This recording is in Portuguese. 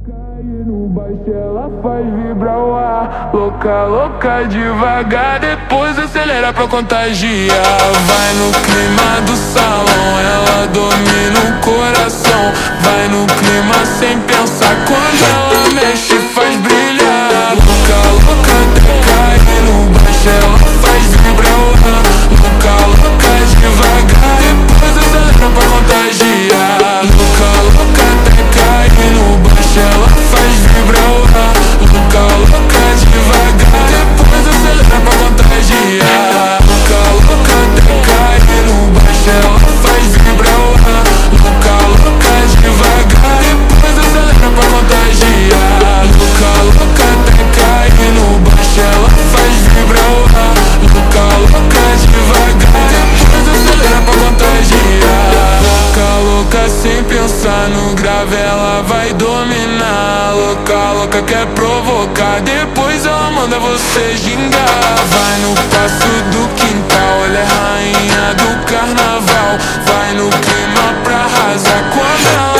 Cai no baixo, ela faz vibrar o ar. Louca, louca, devagar, depois acelera pra contagiar. Vai no clima do salão, ela domina o coração. Vai no clima sem pensar, quando ela mexe faz brilhar. Louca, louca, até cair no baixo, ela faz vibrar o ar. Louca, louca, devagar, depois acelera pra contagiar. Louca, louca, até cair no baixo, ela faz vibrar o ar. Louca, louca, devagar, depois acelera pra contagiar. Louca, louca, até cair no baixo, ela faz vibrar o ar. Louca, louca, devagar, depois acelera pra contagiar. Louca, louca, até cair no baixo, ela faz vibrar o ar. Louca, louca, devagar, depois acelera pra contagiar. Louca, louca, sem pensar no grave, ela vai dominar. Louca, louca, quer provocar, depois ela manda você gingar. Vai no passo do quintal, ela é rainha do carnaval. Vai no clima pra arrasar, quando ela